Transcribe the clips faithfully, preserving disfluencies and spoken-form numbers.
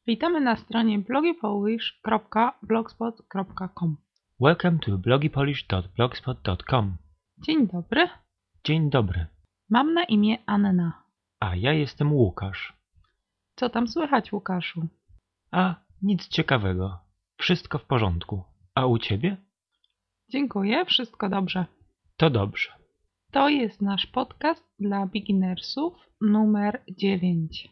Witamy na stronie blogipolish kropka blogspot kropka com. Welcome to blogipolish dot blogspot dot com. Dzień dobry. Dzień dobry. Mam na imię Anna. A ja jestem Łukasz. Co tam słychać, Łukaszu? A nic ciekawego. Wszystko w porządku. A u ciebie? Dziękuję, wszystko dobrze. To dobrze. To jest nasz podcast dla beginnersów numer dziewięć.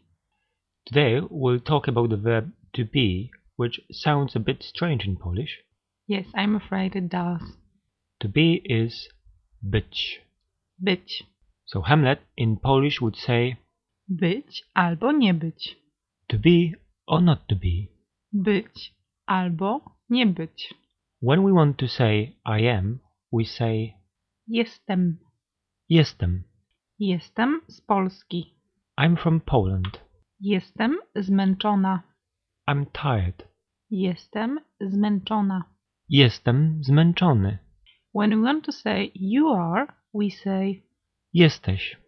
Today we'll talk about the verb to be, which sounds a bit strange in Polish. Yes, I'm afraid it does. To be is być. Być. So Hamlet in Polish would say Być albo nie być. to be or not to be. Być albo nie być. When we want to say I am, we say Jestem. jestem. Jestem z Polski. I'm from Poland. Jestem zmęczona. I'm tired. Jestem zmęczona. Jestem zmęczony. When we want to say you are, we say Jesteś.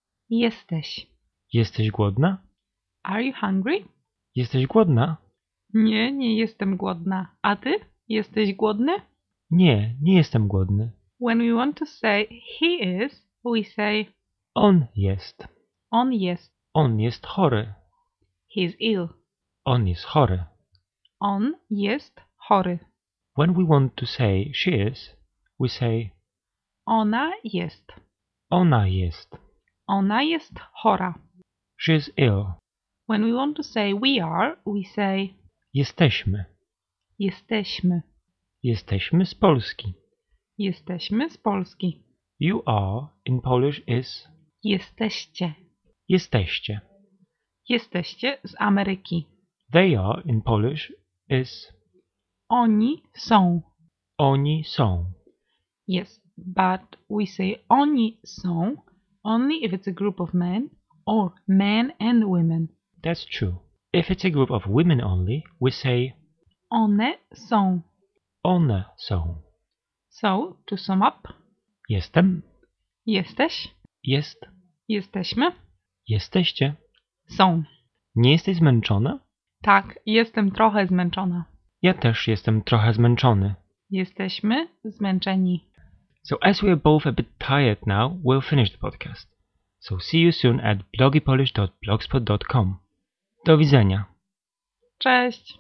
jesteś. Jesteś głodna? Are you hungry? Jesteś głodna? Nie, nie jestem głodna. A ty? Jesteś głodny? Nie, nie jestem głodny. When we want to say he is, we say On jest. on jest. On jest chory. He's ill. On jest chory. On jest chory. When we want to say she is, we say Ona jest. ona jest. Ona jest chora. She is ill. When we want to say we are, we say Jesteśmy. jesteśmy. Jesteśmy z Polski. Jesteśmy z Polski. You are in Polish is Jesteście. jesteście. Jesteście z Ameryki. They are in Polish is Oni są. oni są. Yes, but we say oni są only if it's a group of men or men and women. That's true. If it's a group of women only, we say One są. one są. So, to sum up, Jestem. jesteś, Jest. jesteśmy, Jesteście. są. Nie jesteś zmęczona? Tak, jestem trochę zmęczona. Ja też jestem trochę zmęczony. Jesteśmy zmęczeni. So as we are both a bit tired now, we'll finish the podcast. So see you soon at blogipolish dot blogspot dot com. Do widzenia. Cześć!